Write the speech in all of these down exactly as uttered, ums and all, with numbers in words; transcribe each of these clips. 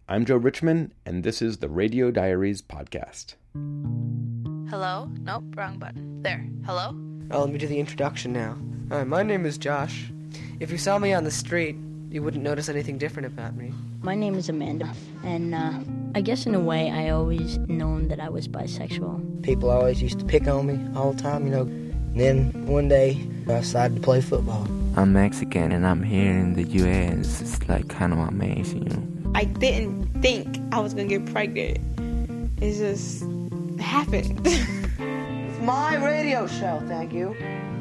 I'm Joe Richman, and this is the Radio Diaries podcast. Hello? Nope, wrong button. There. Hello? Oh, let me do the introduction now. Hi, my name is Josh. If you saw me on the street, you wouldn't notice anything different about me. My name is Amanda, and uh, I guess in a way I always known that I was bisexual. People always used to pick on me all the time, you know. And then one day, I decided to play football. I'm Mexican, and I'm here in the U S It's like kind of amazing, you know. I didn't think I was going to get pregnant. It just happened. It's my radio show, thank you.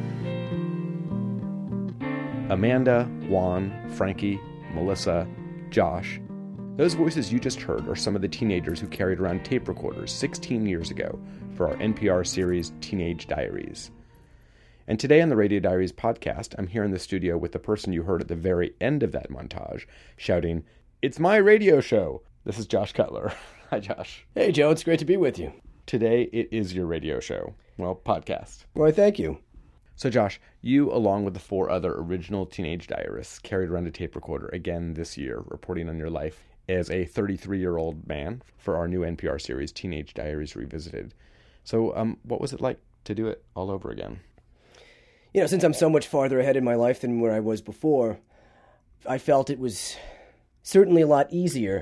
Amanda, Juan, Frankie, Melissa, Josh. Those voices you just heard are some of the teenagers who carried around tape recorders sixteen years ago for our N P R series Teenage Diaries. And today on the Radio Diaries podcast, I'm here in the studio with the person you heard at the very end of that montage, shouting, "It's my radio show!" This is Josh Cutler. Hi, Josh. Hey, Joe. It's great to be with you. Today, it is your radio show. Well, podcast. Well, thank you. So, Josh, you, along with the four other original Teenage Diarists, carried around a tape recorder again this year, reporting on your life as a thirty-three-year-old man for our new N P R series, Teenage Diaries Revisited. So, um, what was it like to do it all over again? You know, since I'm so much farther ahead in my life than where I was before, I felt it was certainly a lot easier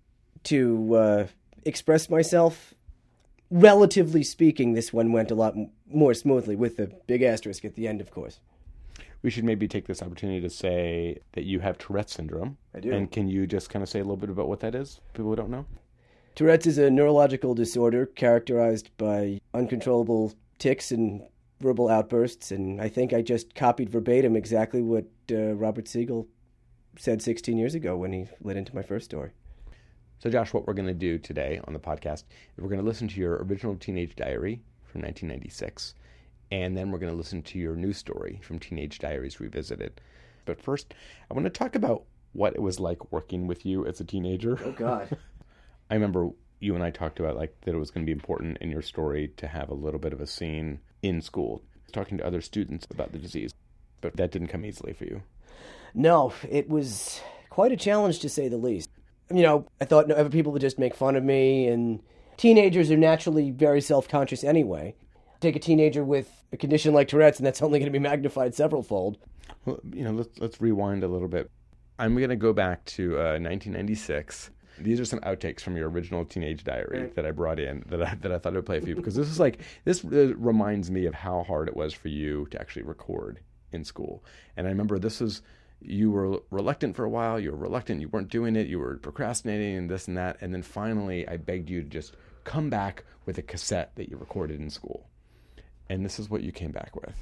to uh, express myself. Relatively speaking, this one went a lot m- more smoothly, with the big asterisk at the end, of course. We should maybe take this opportunity to say that you have Tourette's syndrome. I do. And can you just kind of say a little bit about what that is, people who don't know? Tourette's is a neurological disorder characterized by uncontrollable tics and verbal outbursts, and I think I just copied verbatim exactly what uh, Robert Siegel said sixteen years ago when he led into my first story. So, Josh, what we're going to do today on the podcast is we're going to listen to your original Teenage Diary from nineteen ninety-six, and then we're going to listen to your new story from Teenage Diaries Revisited. But first, I want to talk about what it was like working with you as a teenager. Oh, God. I remember you and I talked about like that it was going to be important in your story to have a little bit of a scene in school, talking to other students about the disease. But that didn't come easily for you. No, it was quite a challenge, to say the least. You know, I thought other people would just make fun of me, and teenagers are naturally very self-conscious anyway. Take a teenager with a condition like Tourette's, and that's only going to be magnified several-fold. Well, you know, let's let's rewind a little bit. I'm going to go back to uh, nineteen ninety-six. These are some outtakes from your original Teenage Diary right. that I brought in that I, that I thought I would play for you, because this is like this uh, reminds me of how hard it was for you to actually record in school. And I remember this was. You were reluctant for a while, you were reluctant, you weren't doing it, you were procrastinating and this and that, and then finally I begged you to just come back with a cassette that you recorded in school. And this is what you came back with.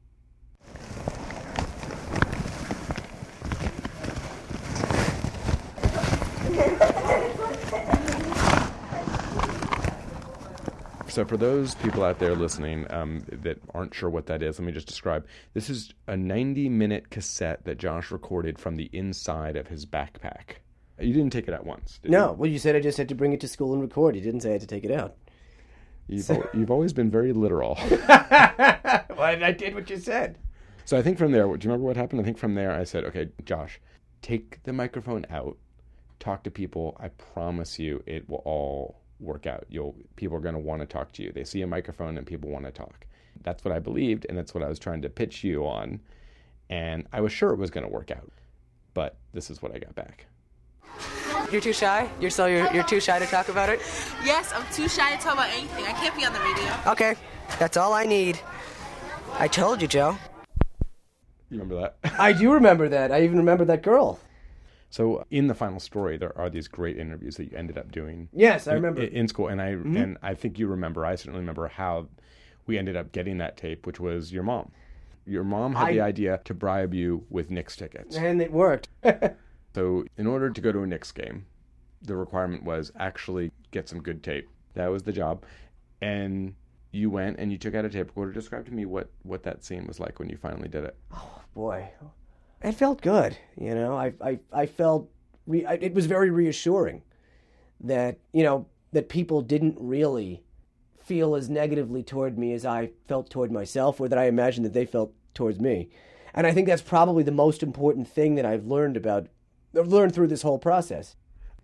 So for those people out there listening um, that aren't sure what that is, let me just describe. This is a ninety-minute cassette that Josh recorded from the inside of his backpack. You didn't take it out once, did No. you? Well, you said I just had to bring it to school and record. You didn't say I had to take it out. You've, al- you've always been very literal. Well, I did what you said. So I think from there, do you remember what happened? I think from there I said, okay, Josh, take the microphone out, talk to people. I promise you it will all work out. You'll people are going to want to talk to you. They see a microphone and people want to talk. That's what I believed, and that's what I was trying to pitch you on, and I was sure it was going to work out. But this is what I got back. You're too shy? You're so you're, you're too shy to talk about it? Yes, I'm too shy to talk about anything. I can't be on the radio. Okay, that's all I need. I told you, Joe. You remember that? I do remember that. I even remember that girl. So in the final story, there are these great interviews that you ended up doing. Yes, I remember. In, in school, and I Mm-hmm. and I think you remember. I certainly remember how we ended up getting that tape, which was your mom. Your mom had I... the idea to bribe you with Knicks tickets, And it worked. So in order to go to a Knicks game, the requirement was actually get some good tape. That was the job, and you went and you took out a tape recorder. Describe to me what what that scene was like when you finally did it. Oh boy. It felt good, you know. I I, I felt re- I, it was very reassuring that you know that people didn't really feel as negatively toward me as I felt toward myself, or that I imagined that they felt towards me. And I think that's probably the most important thing that I've learned about, I've learned through this whole process.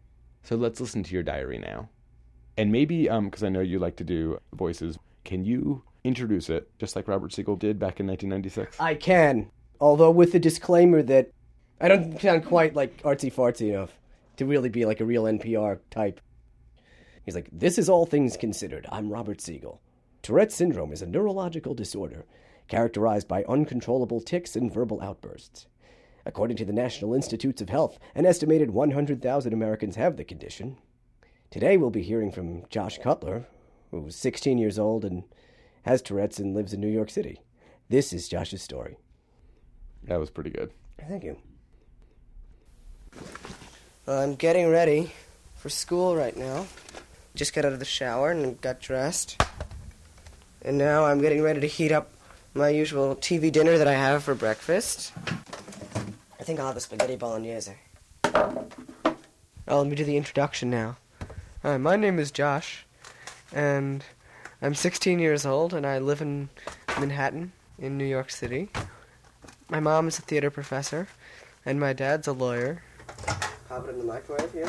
So let's listen to your diary now. And maybe, um, because I know you like to do voices, can you introduce it, just like Robert Siegel did back in nineteen ninety-six? I can, although with the disclaimer that I don't sound quite like artsy-fartsy enough to really be like a real N P R type. He's like, this is all things considered. I'm Robert Siegel. Tourette's syndrome is a neurological disorder characterized by uncontrollable tics and verbal outbursts. According to the National Institutes of Health, an estimated one hundred thousand Americans have the condition. Today we'll be hearing from Josh Cutler, who's sixteen years old and has Tourette's and lives in New York City. This is Josh's story. That was pretty good. Thank you. I'm getting ready for school right now. Just got out of the shower and got dressed. And now I'm getting ready to heat up my usual T V dinner that I have for breakfast. I think I'll have a spaghetti bolognese. Oh, let me do the introduction now. Hi, my name is Josh, and I'm sixteen years old, and I live in Manhattan, in New York City. My mom is a theater professor, and my dad's a lawyer. Pop it in the microwave here.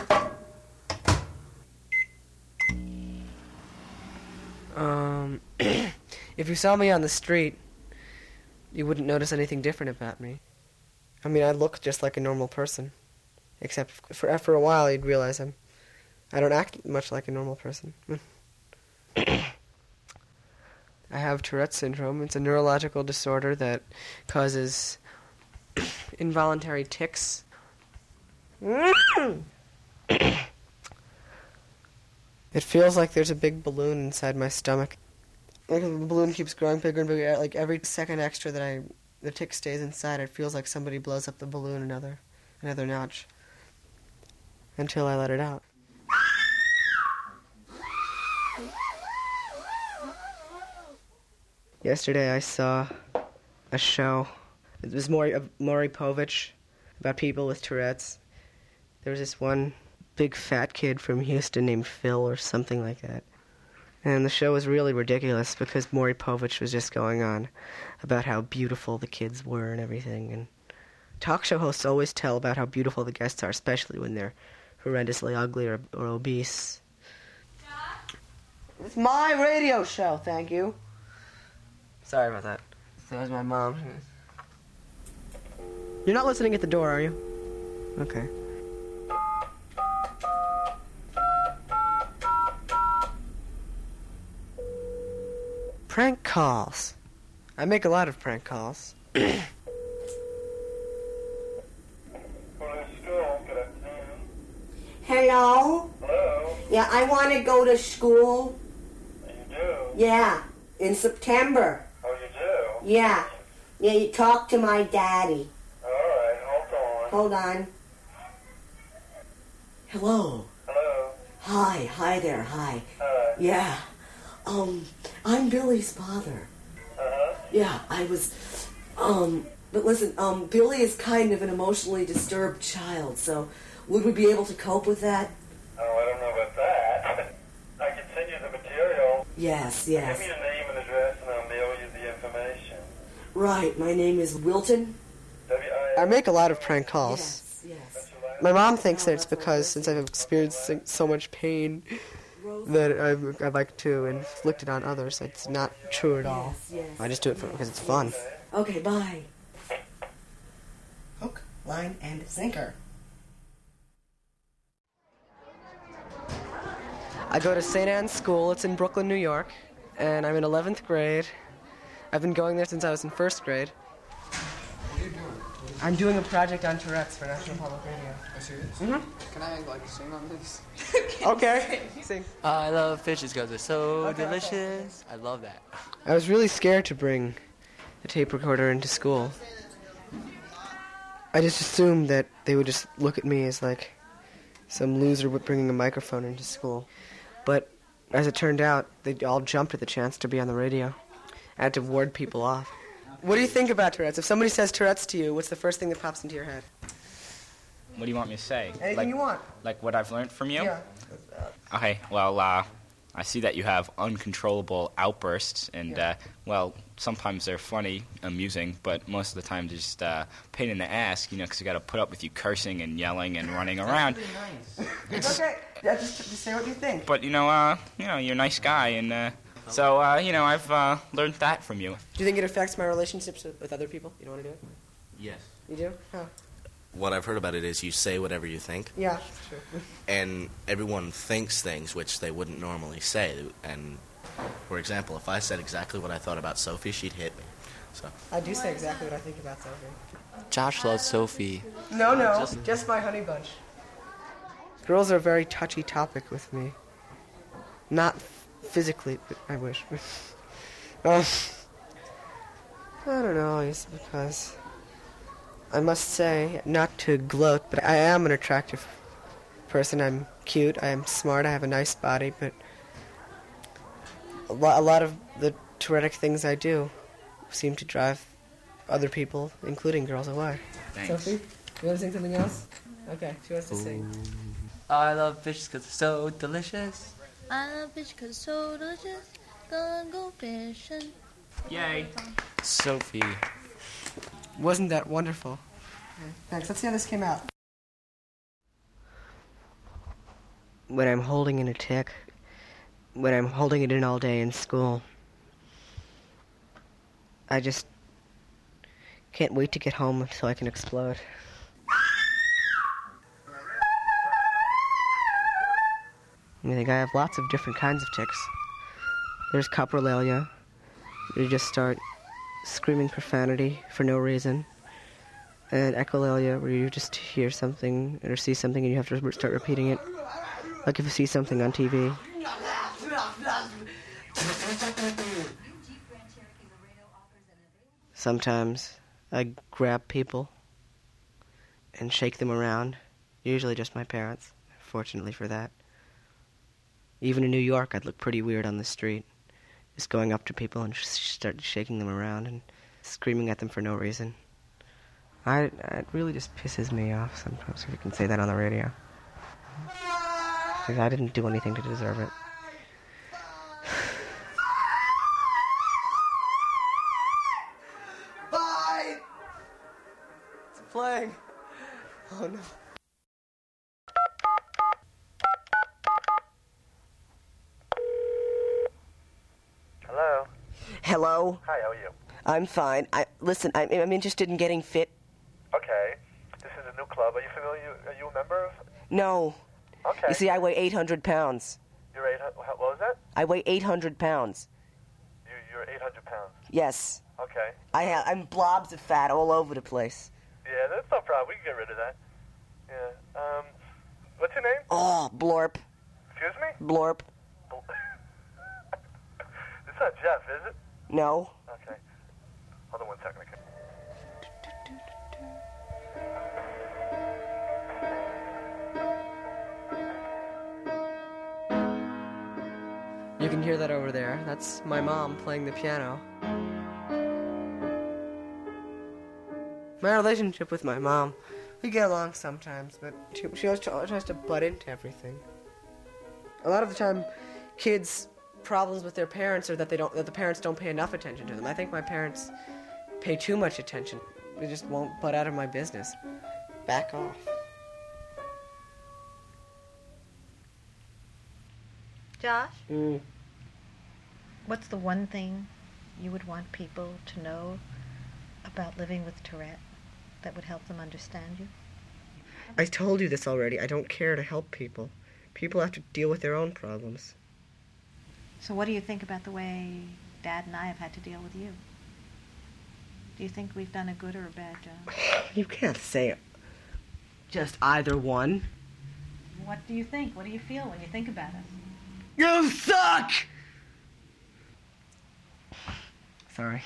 Um, if you saw me on the street, you wouldn't notice anything different about me. I mean, I look just like a normal person. Except for for a while, you'd realize I'm... I don't act much like a normal person. I have Tourette's syndrome. It's a neurological disorder that causes involuntary tics. It feels like there's a big balloon inside my stomach. Like the balloon keeps growing bigger and bigger. Like every second extra that I, the tick stays inside, it feels like somebody blows up the balloon another, another notch. Until I let it out. Yesterday I saw a show. It was Maury, uh, Maury Povich about people with Tourette's. There was this one big fat kid from Houston named Phil or something like that. And the show was really ridiculous because Maury Povich was just going on about how beautiful the kids were and everything. And talk show hosts always tell about how beautiful the guests are, especially when they're horrendously ugly or, or obese. It's my radio show, thank you. Sorry about that. That was my mom. You're not listening at the door, are you? Okay. Prank calls. I make a lot of prank calls. Hello? Hello? Yeah, I want to go to school. You do? Yeah, in September. Oh, you do? Yeah. Yeah, you talk to my daddy. All right, hold on. Hold on. Hello. Hello? Hi, hi there, hi. Hi. Yeah. Um, I'm Billy's father. Uh-huh. Yeah, I was, um, but listen, um, Billy is kind of an emotionally disturbed child, so would we be able to cope with that? Oh, I don't know about that. I can send you the material. Yes, Give yes. me your name and address and I'll mail you the information. Right, my name is Wilton. W I I make a lot of prank calls. Yes, yes. My mom thinks that it's because since I've experienced so much pain that I've, I like to inflict it on others. It's not true at all. Yes, yes. I just do it for, because it's fun. Okay, bye. Hook, line, and sinker. I go to Saint Anne's School. It's in Brooklyn, New York, and I'm in eleventh grade. I've been going there since I was in first grade. What are you doing? I'm doing a project on Tourette's for National Public Radio. Are you serious? Mm-hmm. Can I, like, sing on this? Okay. Sing. I love fishes because they're so okay, delicious. Okay. I love that. I was really scared to bring the tape recorder into school. I just assumed that they would just look at me as, like, some loser bringing a microphone into school. But as it turned out, they all jumped at the chance to be on the radio. I had to ward people off. What do you think about Tourette's? If somebody says Tourette's to you, what's the first thing that pops into your head? What do you want me to say? Anything like, you want. Like what I've learned from you? Yeah. Okay, well, uh, I see that you have uncontrollable outbursts, and, Yeah. uh, well, sometimes they're funny, amusing, but most of the time they're just uh, pain in the ass, you know, because you got to put up with you cursing and yelling and running around. It's okay. Yeah, just, just say what you think. But, you know, uh, you know, you're a nice guy, and uh, so, uh, you know, I've uh, learned that from you. Do you think it affects my relationships with, with other people? You don't want to do it? Yes. You do? Huh. What I've heard about it is you say whatever you think. Yeah, sure. And everyone thinks things which they wouldn't normally say. And, for example, if I said exactly what I thought about Sophie, she'd hit me. So I do say exactly what I think about Sophie. Josh loves Sophie. No, no, Just- just, my honey bunch. Girls are a very touchy topic with me. Not physically, but I wish. uh, I don't know, it's because I must say, not to gloat, but I am an attractive person. I'm cute, I am smart, I have a nice body, but a, lo- a lot of the Tourettic things I do seem to drive other people, including girls, away. Thanks. Sophie, you want to sing something else? Okay, she wants to sing. I love fish because they're so delicious. I love fish 'cause it's so delicious. Gonna go fishing. Yay. Sophie. Wasn't that wonderful? Thanks. Let's see how this came out. When I'm holding in a tick, when I'm holding it in all day in school, I just can't wait to get home so I can explode. I think I have lots of different kinds of ticks. There's coprolalia. You just start screaming profanity for no reason. And echolalia, where you just hear something or see something and you have to re- start repeating it. Like if you see something on T V. Sometimes I grab people and shake them around. Usually just my parents, fortunately for that. Even in New York, I'd look pretty weird on the street. Just going up to people and sh- start shaking them around and screaming at them for no reason. I, it really just pisses me off sometimes, if you can say that on the radio. Because I didn't do anything to deserve it. Bye! It's playing. Oh no. Hello. Hello? Hi, how are you? I'm fine. I Listen, I'm, I'm interested in getting fit. Okay. This is a new club. Are you familiar? Are you a member of? No. Okay. You see, I weigh eight hundred pounds. You're eight. What was that? I weigh eight hundred pounds. You, you're eight hundred pounds. Yes. Okay. I ha- I'm blobs of fat all over the place. Yeah, that's no problem. We can get rid of that. Yeah. Um, what's your name? Oh, Blorp. Excuse me? Blorp. It's not Jeff, is it? No. Okay. Hold on one second. Okay. You can hear that over there. That's my mom playing the piano. My relationship with my mom, we get along sometimes, but she, she always try- tries to butt into everything. A lot of the time, kids' problems with their parents are that they don't that the parents don't pay enough attention to them. I think my parents pay too much attention. They just won't butt out of my business. Back off. Josh, Mm. what's the one thing you would want people to know about living with Tourette that would help them understand you? I told you this already. I don't care to help people. People have to deal with their own problems. So what do you think about the way Dad and I have had to deal with you? Do you think we've done a good or a bad job? You can't say it. Just either one. What do you think? What do you feel when you think about us? You suck! Sorry.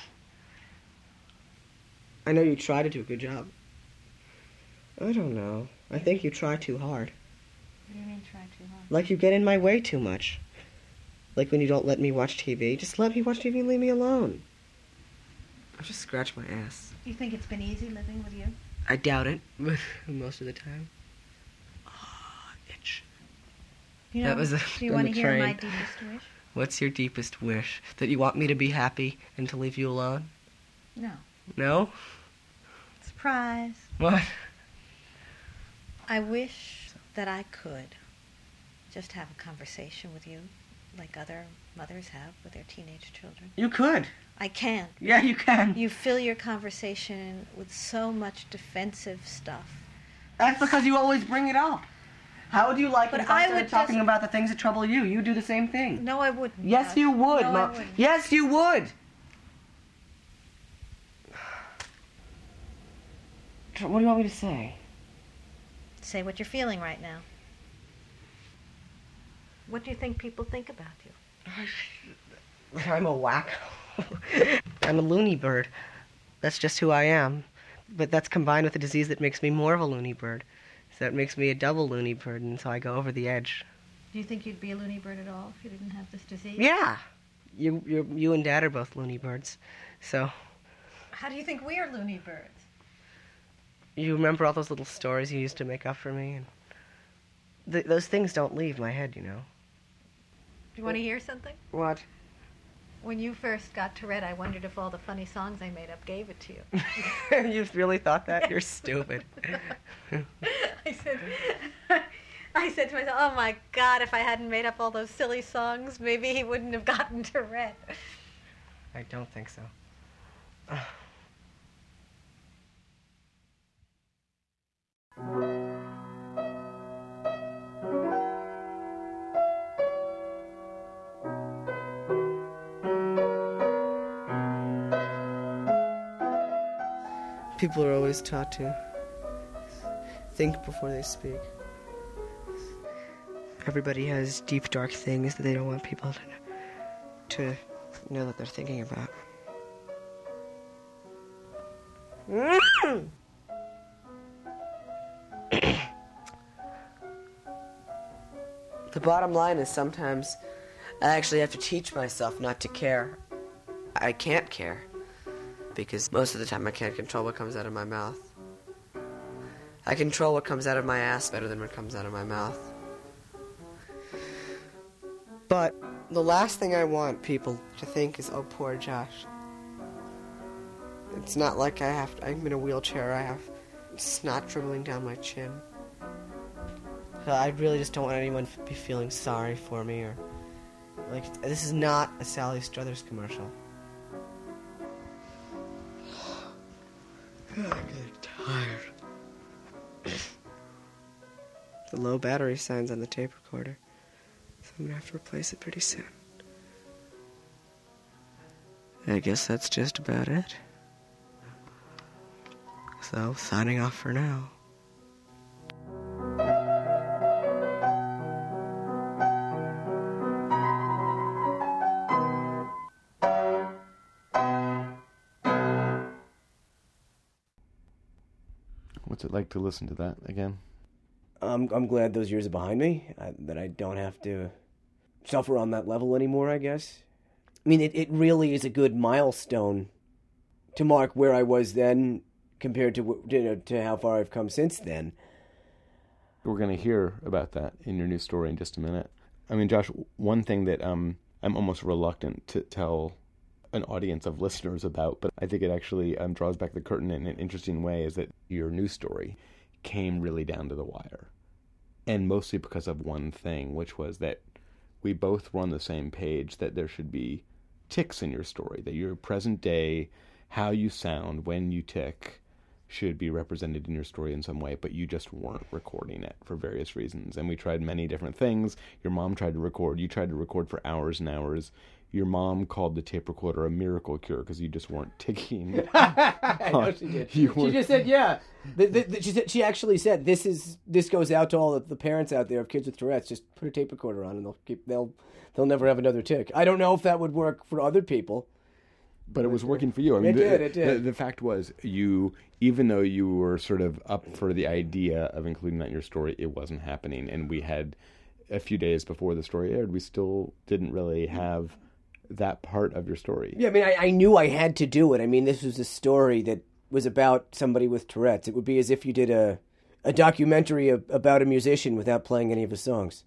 I know you try to do a good job. I don't know. I think you try too hard. What do you mean try too hard? Like you get in my way too much. Like when you don't let me watch T V. Just let me watch T V and leave me alone. I'll just scratch my ass. You think it's been easy living with you? I doubt it, but most of the time. Ah, itch. You know, that was a, do you on want the to hear train. my deepest wish? What's your deepest wish? That you want me to be happy and to leave you alone? No. No? Surprise. What? I wish that I could just have a conversation with you like other mothers have with their teenage children. You could. I can. Yeah, you can. You fill your conversation with so much defensive stuff. That's because you always bring it up. How would you like But it if I I started would talking just- about the things that trouble you? You do the same thing. No, I wouldn't. Yes, Josh. you would, No, I Mom. wouldn't. Yes, you would. What do you want me to say? Say what you're feeling right now. What do you think people think about you? I'm a wacko. I'm a loony bird. That's just who I am. But that's combined with a disease that makes me more of a loony bird. So that makes me a double loony bird, and so I go over the edge. Do you think you'd be a loony bird at all if you didn't have this disease? Yeah. You, you, you and Dad are both loony birds. So How do you think we are loony birds? you remember all those little stories you used to make up for me? And th- those things don't leave my head, you know. Do you want to hear something? What? When you first got Tourette, I wondered if all the funny songs I made up gave it to you. You really thought that? You're stupid. I said, I said to myself, oh my God, if I hadn't made up all those silly songs, maybe he wouldn't have gotten Tourette. I don't think so. People are always taught to think before they speak. Everybody has deep, dark things that they don't want people to, to know that they're thinking about. The bottom line is sometimes I actually have to teach myself not to care. I can't care. Because most of the time I can't control what comes out of my mouth. I control what comes out of my ass better than what comes out of my mouth. But the last thing I want people to think is, oh, poor Josh. It's not like I have to, I'm in a wheelchair, I have snot dribbling down my chin. So I really just don't want anyone to be feeling sorry for me, or like, this is not a Sally Struthers commercial. I'm getting tired. The low battery sign's on the tape recorder, so I'm gonna have to replace it pretty soon. I guess that's just about it. So, signing off for now. What's it like to listen to that again? I'm I'm glad those years are behind me. I, that I don't have to suffer on that level anymore, I guess. I mean, it, it really is a good milestone to mark where I was then compared to you know to how far I've come since then. We're going to hear about that in your new story in just a minute. I mean, Josh, one thing that um, I'm almost reluctant to tell an audience of listeners about, but I think it actually um, draws back the curtain in an interesting way, is that your new story came really down to the wire. And mostly because of one thing, which was that we both were on the same page that there should be ticks in your story, that your present day, how you sound when you tick, should be represented in your story in some way, but you just weren't recording it for various reasons. And we tried many different things. Your mom tried to record. You tried to record for hours and hours. Your mom called the tape recorder a miracle cure because you just weren't ticking. I know she did. She just said, yeah. The, the, the, she, said, she actually said, this is this goes out to all the, the parents out there of kids with Tourette's. Just put a tape recorder on and they'll keep they'll they'll never have another tick. I don't know if that would work for other people. But it was working for you. I mean, it the, did, it did. The, the fact was, you, even though you were sort of up for the idea of including that in your story, it wasn't happening. And we had, a few days before the story aired, we still didn't really have that part of your story. Yeah, I mean, I, I knew I had to do it. I mean, this was a story that was about somebody with Tourette's. It would be as if you did a, a documentary of, about a musician without playing any of his songs.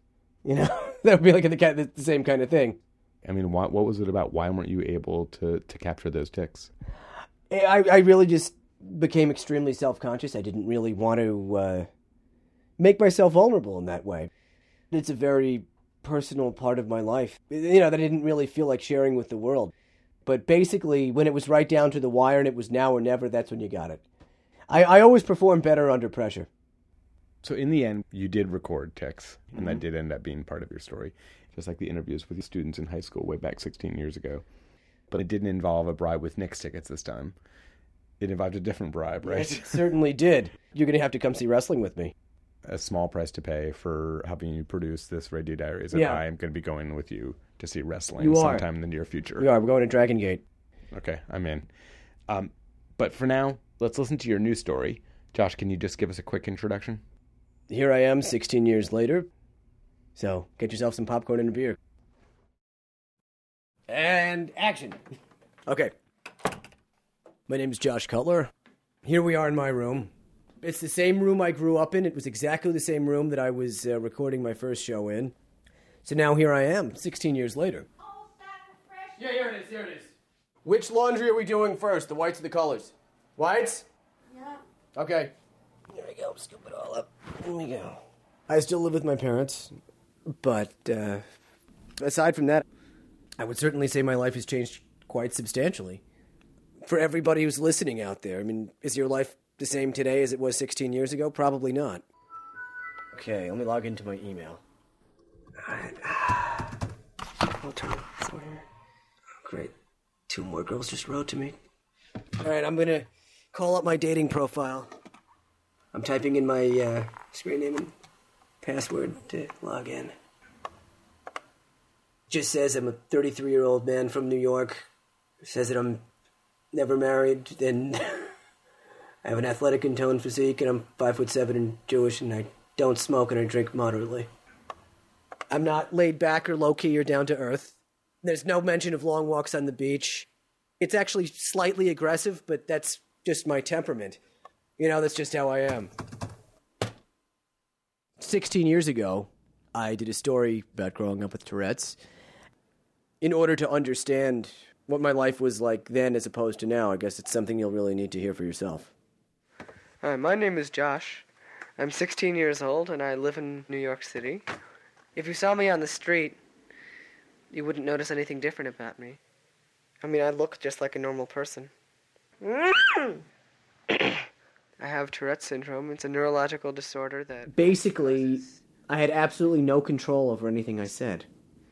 You know, that would be like the, the, the same kind of thing. I mean, what, what was it about? Why weren't you able to, to capture those tics? I, I really just became extremely self-conscious. I didn't really want to uh, make myself vulnerable in that way. It's a very personal part of my life, you know, that I didn't really feel like sharing with the world. But basically, when it was right down to the wire and it was now or never, that's when you got it. I, I always perform better under pressure. So in the end, you did record tics, and Mm-hmm. that did end up being part of your story, just like the interviews with students in high school way back sixteen years ago. But it didn't involve a bribe with Knicks tickets this time. It involved a different bribe, right? Yes, it certainly did. You're going to have to come see wrestling with me. A small price to pay for helping you produce this Radio Diaries, and Yeah. I am going to be going with you to see wrestling You are. sometime in the near future. We are. We're going to Dragon Gate. Okay, I'm in. Um, but for now, let's listen to your new story. Josh, can you just give us a quick introduction? Here I am, sixteen years later. So, get yourself some popcorn and a beer. And action. Okay. My name is Josh Cutler. Here we are in my room. It's the same room I grew up in. It was exactly the same room that I was uh, recording my first show in. So now here I am, sixteen years later. Yeah, here it is, here it is. Which laundry are we doing first, the whites or the colors? Whites? Yeah. Okay. Here we go, scoop it all up. Here we go. I still live with my parents, but uh, aside from that, I would certainly say my life has changed quite substantially. For everybody who's listening out there, I mean, is your life the same today as it was sixteen years ago? Probably not. Okay, let me log into my email. Alright. I'll turn this over here. Great. Two more girls just wrote to me. Alright, I'm gonna call up my dating profile. I'm typing in my uh, screen name and password to log in. Just says I'm a thirty-three-year-old man from New York. Says that I'm never married, and I have an athletic and toned physique, and I'm five foot seven and Jewish, and I don't smoke and I drink moderately. I'm not laid back or low-key or down to earth. There's no mention of long walks on the beach. It's actually slightly aggressive, but that's just my temperament. You know, that's just how I am. Sixteen years ago, I did a story about growing up with Tourette's. In order to understand what my life was like then as opposed to now, I guess it's something you'll really need to hear for yourself. Hi, my name is Josh. I'm sixteen years old and I live in New York City. If you saw me on the street, you wouldn't notice anything different about me. I mean, I look just like a normal person. I have Tourette's syndrome. It's a neurological disorder that... Basically, I had absolutely no control over anything I said.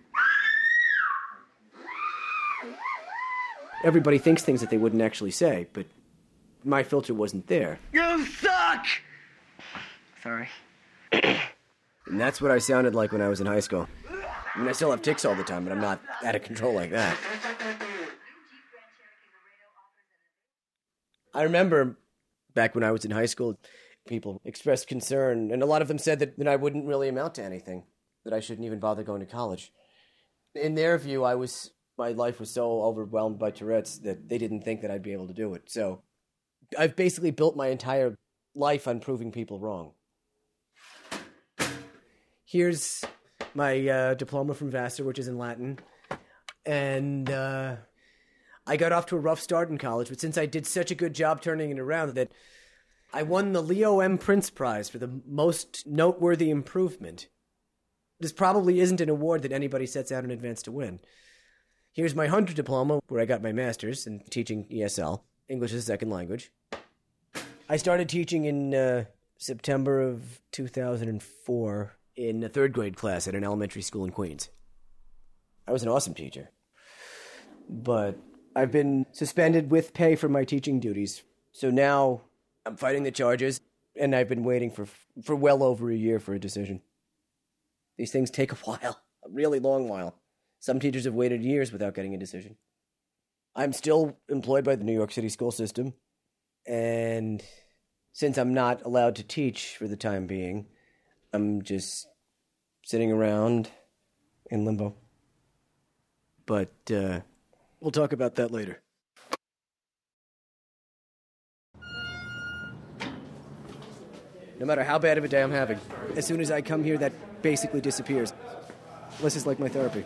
Everybody thinks things that they wouldn't actually say, but my filter wasn't there. You suck! Sorry. And that's what I sounded like when I was in high school. I mean, I still have tics all the time, but I'm not out of control like that. I remember back when I was in high school, people expressed concern, and a lot of them said that, that I wouldn't really amount to anything, that I shouldn't even bother going to college. In their view, I was my life was so overwhelmed by Tourette's that they didn't think that I'd be able to do it. So I've basically built my entire life on proving people wrong. Here's my uh, diploma from Vassar, which is in Latin. And uh, I got off to a rough start in college, but since I did such a good job turning it around that I won the Leo M. Prince Prize for the most noteworthy improvement. This probably isn't an award that anybody sets out in advance to win. Here's my Hunter diploma, where I got my master's in teaching E S L, English as a second language. I started teaching in uh, September of two thousand four in a third grade class at an elementary school in Queens. I was an awesome teacher. But I've been suspended with pay for my teaching duties. So now I'm fighting the charges, and I've been waiting for for well over a year for a decision. These things take a while, a really long while. Some teachers have waited years without getting a decision. I'm still employed by the New York City school system, and since I'm not allowed to teach for the time being, I'm just sitting around in limbo. But uh, we'll talk about that later. No matter how bad of a day I'm having. As soon as I come here, that basically disappears. This is like my therapy.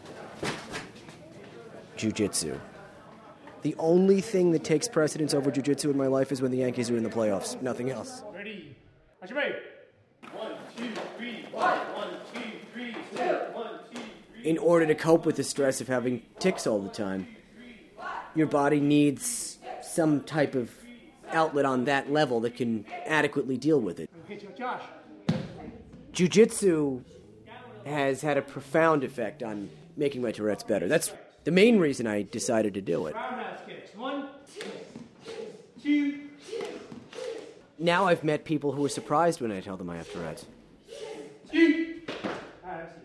Jiu-jitsu. The only thing that takes precedence over jiu-jitsu in my life is when the Yankees are in the playoffs. Nothing else. Ready. How's your mate? One, two, three, one, one, two, three, four, one, two, three. In order to cope with the stress of having tics all the time, your body needs some type of outlet on that level that can adequately deal with it. Okay, Josh. Jiu-jitsu has had a profound effect on making my Tourette's better. That's the main reason I decided to do it. Roundhouse kicks. One, two. Now I've met people who are surprised when I tell them I have Tourette's. Two. All right, I see.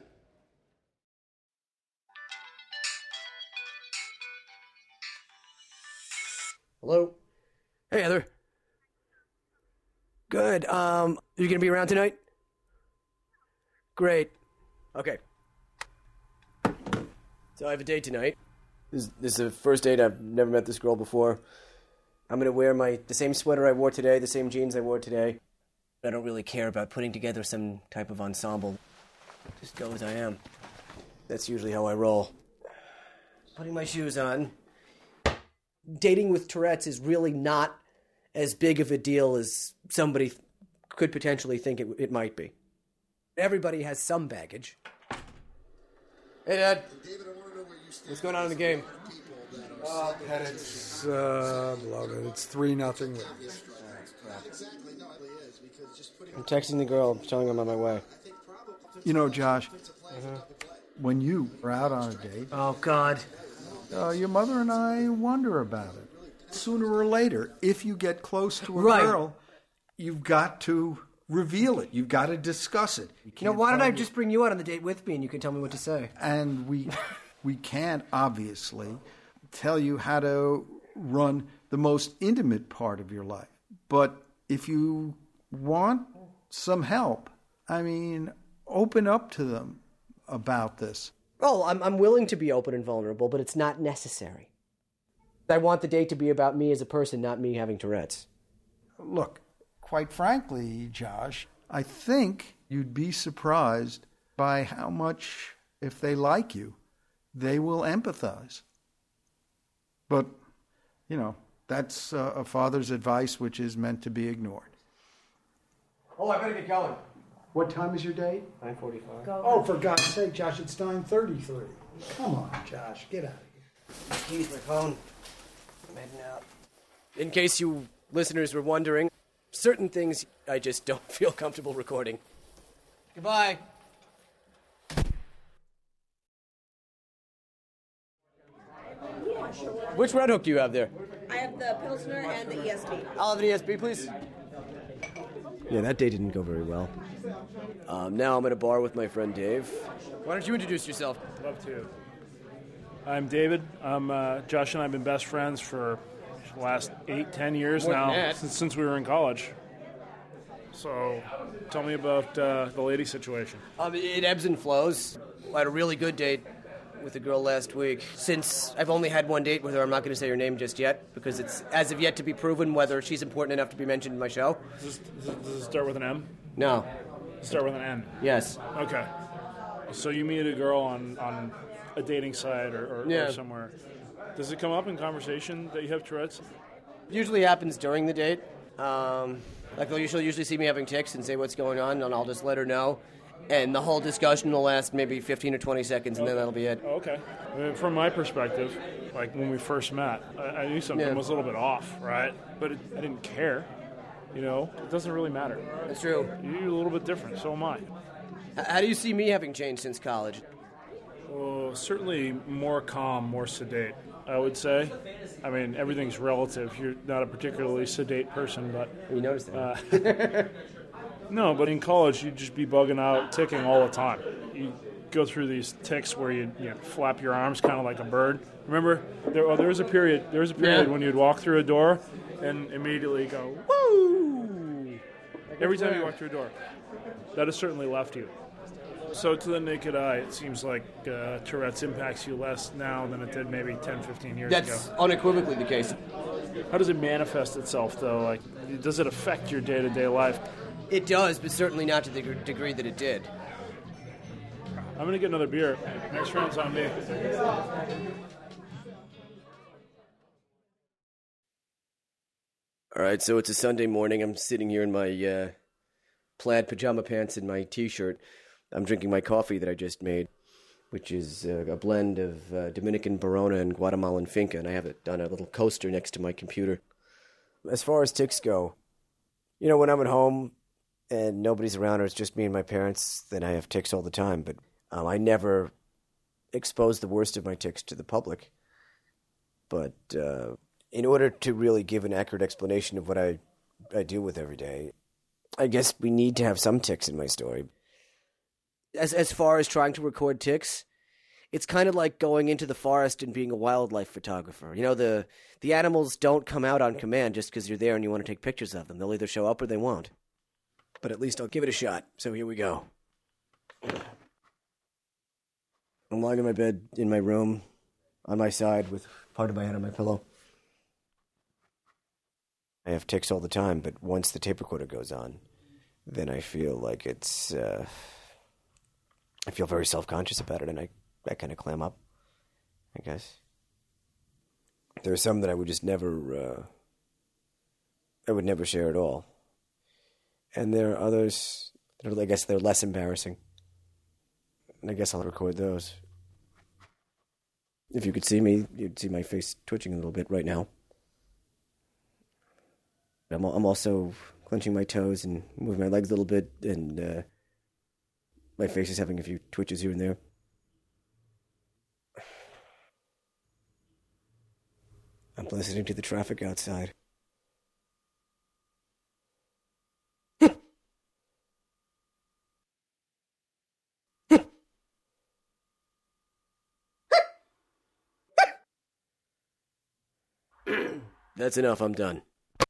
Hello? Hey, Heather. Good. Um, are you going to be around tonight? Great. Okay. So I have a date tonight. This, this is the first date. I've never met this girl before. I'm going to wear my the same sweater I wore today, the same jeans I wore today. I don't really care about putting together some type of ensemble. Just go as I am. That's usually how I roll. Putting my shoes on. Dating with Tourette's is really not as big of a deal as somebody th- could potentially think it, it might be. Everybody has some baggage. Hey, Dad. What's going on in the game? Uh, Pet, it's, uh, beloved, it's three nothing. I'm texting the girl, telling her I'm on my way. You know, Josh, uh-huh. when you were out on a date... Oh, God. Uh, your mother and I wonder about it. Sooner or later, if you get close to a right. girl, you've got to reveal it. You've got to discuss it. You, you know, why don't I just bring you out on the date with me and you can tell me what to say? And we, we can't, obviously, tell you how to run the most intimate part of your life. But if you want some help, I mean, open up to them about this. Oh, I'm I'm willing to be open and vulnerable, but it's not necessary. I want the date to be about me as a person, not me having Tourette's. Look, quite frankly, Josh, I think you'd be surprised by how much, if they like you, they will empathize. But, you know, that's uh, a father's advice which is meant to be ignored. Oh, I better get going. What time is your date? nine forty-five. Oh, for God's sake, Josh, it's nine thirty-three. Come on, Josh, get out of here. Excuse my phone. I'm heading out. In case you listeners were wondering, certain things I just don't feel comfortable recording. Goodbye. Which Red Hook do you have there? I have the Pilsner and the E S B. I'll have an E S B, please. Yeah, that day didn't go very well. Um, now I'm at a bar with my friend Dave. Why don't you introduce yourself? Love to. I'm David. I'm uh, Josh and I have been best friends for the last eight, ten years More now, since, since we were in college. So, tell me about uh, the lady situation. Um, it ebbs and flows. I had a really good date with a girl last week. Since I've only had one date with her, I'm not going to say her name just yet, because it's as of yet to be proven whether she's important enough to be mentioned in my show. Does this, does it start with an M? No. Start with an N? Yes. Okay. So you meet a girl on, on a dating site or, or, yeah. or somewhere. Does it come up in conversation that you have Tourette's? Usually happens during the date. Um, like they'll usually, usually see me having tics and say what's going on, and I'll just let her know. And the whole discussion will last maybe fifteen or twenty seconds, and okay. then that'll be it. Okay. I mean, from my perspective, like when we first met, I, I knew something yeah. was a little bit off, right? But it, I didn't care. You know, it doesn't really matter. That's true. You're a little bit different, so am I. How do you see me having changed since college? Oh, certainly more calm, more sedate, I would say. I mean, everything's relative. You're not a particularly sedate person, but... You noticed that. Uh, no, but in college, you'd just be bugging out, ticking all the time. You go through these tics where you, you know, flap your arms kind of like a bird. Remember? There, oh, there was a period, there was a period yeah. when you'd walk through a door and immediately go, woo! Every time you walk through a door. That has certainly left you. So to the naked eye, it seems like uh, Tourette's impacts you less now than it did maybe ten, fifteen years That's ago. That's unequivocally the case. How does it manifest itself, though? Like, does it affect your day-to-day life? It does, but certainly not to the g- degree that it did. I'm going to get another beer. Next round's on me. All right, so it's a Sunday morning. I'm sitting here in my uh, plaid pajama pants and my T-shirt. I'm drinking my coffee that I just made, which is uh, a blend of uh, Dominican Barona and Guatemalan Finca, and I have it on a little coaster next to my computer. As far as tics go, you know, when I'm at home and nobody's around or it's just me and my parents, then I have tics all the time, but um, I never expose the worst of my tics to the public. But uh, in order to really give an accurate explanation of what I, I deal with every day, I guess we need to have some tics in my story. As as far as trying to record tics, it's kind of like going into the forest and being a wildlife photographer. You know, the the animals don't come out on command just because you're there and you want to take pictures of them. They'll either show up or they won't. But at least I'll give it a shot. So here we go. I'm lying in my bed in my room, on my side, with part of my head on my pillow. I have tics all the time, but once the tape recorder goes on, then I feel like it's... Uh, I feel very self-conscious about it, and I, I kind of clam up, I guess. There are some that I would just never... Uh, I would never share at all. And there are others that are, I guess they're less embarrassing. And I guess I'll record those. If you could see me, you'd see my face twitching a little bit right now. I'm, I'm also clenching my toes and moving my legs a little bit, and uh, my face is having a few twitches here and there. I'm listening to the traffic outside. That's enough, I'm done.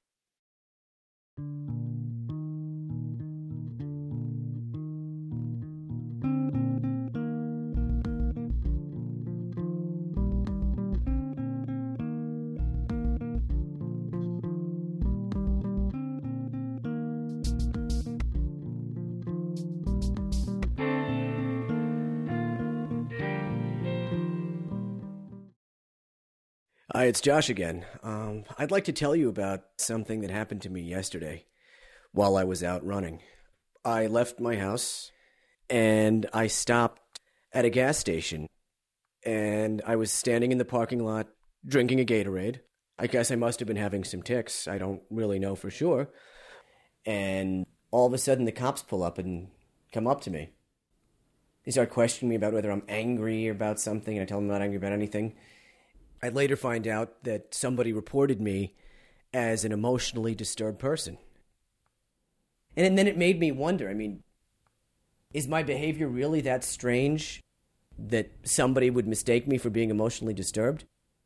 Hi, it's Josh again. Um, I'd like to tell you about something that happened to me yesterday while I was out running. I left my house and I stopped at a gas station, and I was standing in the parking lot drinking a Gatorade. I guess I must have been having some tics. I don't really know for sure. And all of a sudden the cops pull up and come up to me. They start questioning me about whether I'm angry about something, and I tell them I'm not angry about anything. I later find out that somebody reported me as an emotionally disturbed person. And then it made me wonder, I mean, is my behavior really that strange that somebody would mistake me for being emotionally disturbed?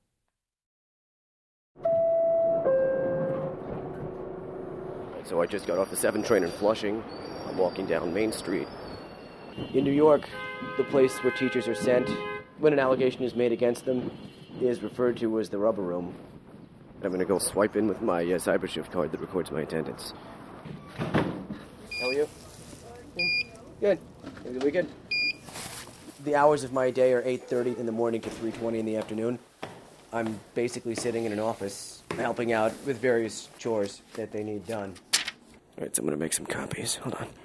So I just got off the seven train in Flushing. I'm walking down Main Street. In New York, the place where teachers are sent when an allegation is made against them is referred to as the rubber room. I'm going to go swipe in with my uh, CyberShift card that records my attendance. How are you? Good. Have a good weekend? The hours of my day are eight thirty in the morning to three twenty in the afternoon. I'm basically sitting in an office helping out with various chores that they need done. All right, so I'm going to make some copies. Hold on.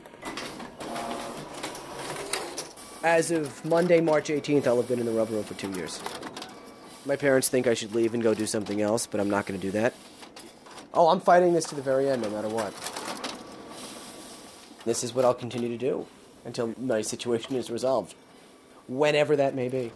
As of Monday, March eighteenth, I'll have been in the rubber room for two years. My parents think I should leave and go do something else, but I'm not going to do that. Oh, I'm fighting this to the very end, no matter what. This is what I'll continue to do until my situation is resolved, whenever that may be.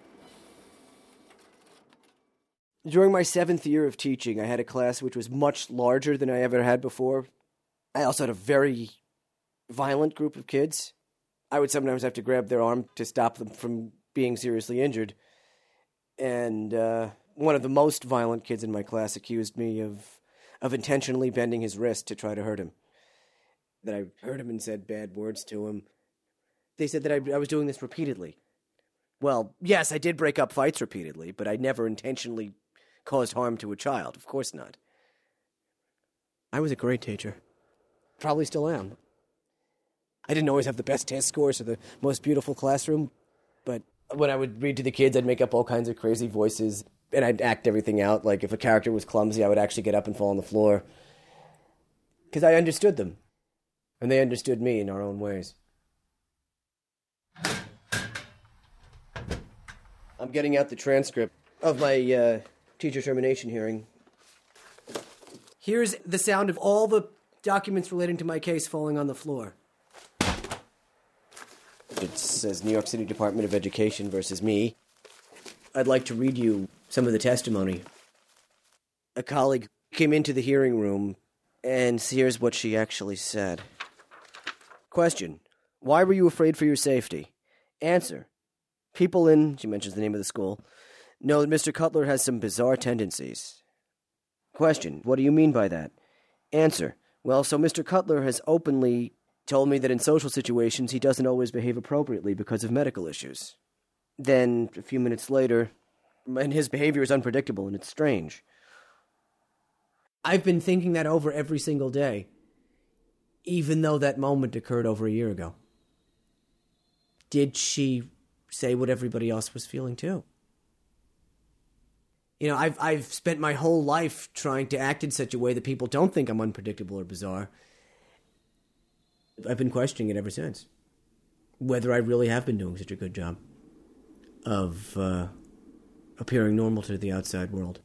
During my seventh year of teaching, I had a class which was much larger than I ever had before. I also had a very violent group of kids. I would sometimes have to grab their arm to stop them from being seriously injured. And uh, one of the most violent kids in my class accused me of of intentionally bending his wrist to try to hurt him. That I hurt him and said bad words to him. They said that I, I was doing this repeatedly. Well, yes, I did break up fights repeatedly, but I never intentionally caused harm to a child. Of course not. I was a great teacher. Probably still am. I didn't always have the best test scores or the most beautiful classroom, but when I would read to the kids, I'd make up all kinds of crazy voices, and I'd act everything out. Like, if a character was clumsy, I would actually get up and fall on the floor. Because I understood them, and they understood me in our own ways. I'm getting out the transcript of my uh, teacher termination hearing. Here's the sound of all the documents relating to my case falling on the floor. It says New York City Department of Education versus me. I'd like to read you some of the testimony. A colleague came into the hearing room, and here's what she actually said. Question: why were you afraid for your safety? Answer: people in, she mentions the name of the school, know that Mister Cutler has some bizarre tendencies. Question: what do you mean by that? Answer: well, so Mister Cutler has openly told me that in social situations he doesn't always behave appropriately because of medical issues. Then, a few minutes later, and his behavior is unpredictable and it's strange. I've been thinking that over every single day, even though that moment occurred over a year ago. Did she say what everybody else was feeling too? You know, I've I've spent my whole life trying to act in such a way that people don't think I'm unpredictable or bizarre. I've been questioning it ever since. Whether I really have been doing such a good job of uh, appearing normal to the outside world.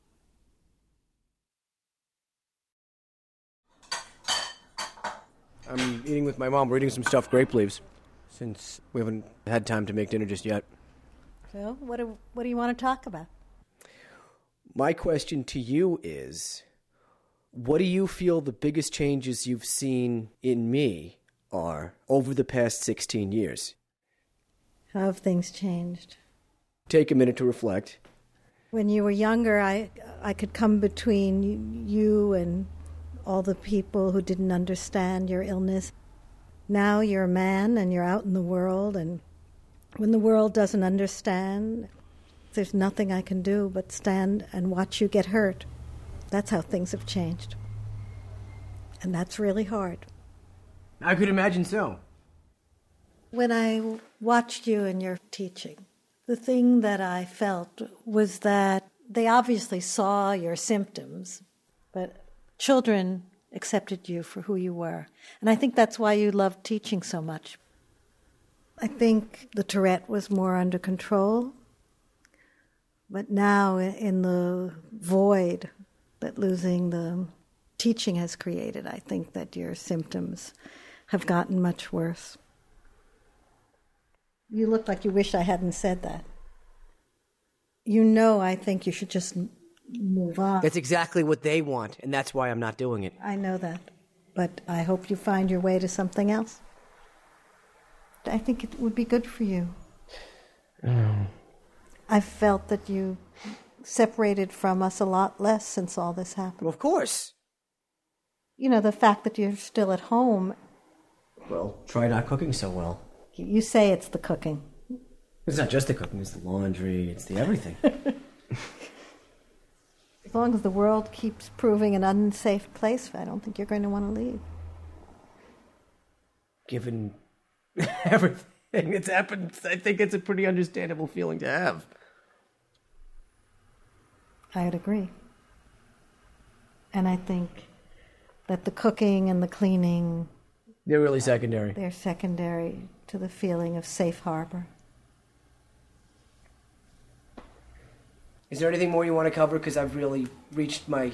I'm eating with my mom. We're eating some stuffed grape leaves, since we haven't had time to make dinner just yet. So, what do, what do you want to talk about? My question to you is, what do you feel the biggest changes you've seen in me are over the past sixteen years? How have things changed? Take a minute to reflect. When you were younger, I I could come between you and all the people who didn't understand your illness. Now you're a man and you're out in the world, and when the world doesn't understand, there's nothing I can do but stand and watch you get hurt. That's how things have changed. And that's really hard. I could imagine so. When I watched you and your teaching, the thing that I felt was that they obviously saw your symptoms, but children accepted you for who you were. And I think that's why you loved teaching so much. I think the Tourette was more under control, but now in the void that losing the teaching has created, I think that your symptoms have gotten much worse. You look like you wish I hadn't said that. You know, I think you should just move on. That's exactly what they want, and that's why I'm not doing it. I know that, but I hope you find your way to something else. I think it would be good for you. Mm. I've felt that you separated from us a lot less since all this happened. Well, of course. You know, the fact that you're still at home. Well, try not cooking so well. You say it's the cooking. It's not just the cooking, it's the laundry, it's the everything. As long as the world keeps proving an unsafe place, I don't think you're going to want to leave. Given everything that's happened, I think it's a pretty understandable feeling to have. I'd agree. And I think that the cooking and the cleaning... They're really secondary. They're secondary to the feeling of safe harbor. Is there anything more you want to cover? Because I've really reached my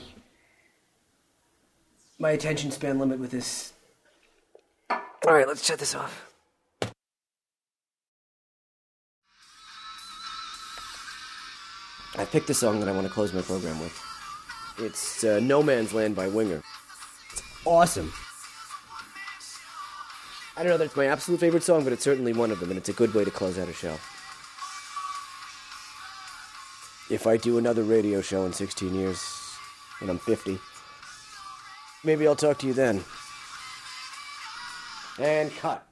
my attention span limit with this. All right, let's shut this off. I picked a song that I want to close my program with. It's uh, No Man's Land by Winger. It's awesome. I don't know that it's my absolute favorite song, but it's certainly one of them, and it's a good way to close out a show. If I do another radio show in sixteen years, when I'm fifty, maybe I'll talk to you then. And cut.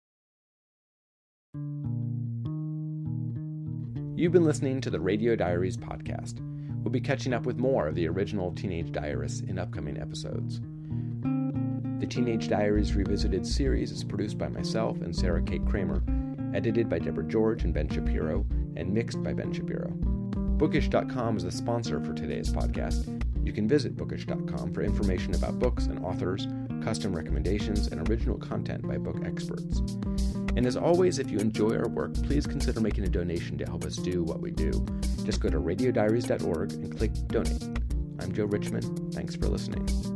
You've been listening to the Radio Diaries podcast. We'll be catching up with more of the original Teenage Diarists in upcoming episodes. The Teenage Diaries Revisited series is produced by myself and Sarah Kate Kramer, edited by Deborah George and Ben Shapiro, and mixed by Ben Shapiro. Bookish dot com is the sponsor for today's podcast. You can visit Bookish dot com for information about books and authors, custom recommendations, and original content by book experts. And as always, if you enjoy our work, please consider making a donation to help us do what we do. Just go to radio diaries dot org and click Donate. I'm Joe Richmond. Thanks for listening.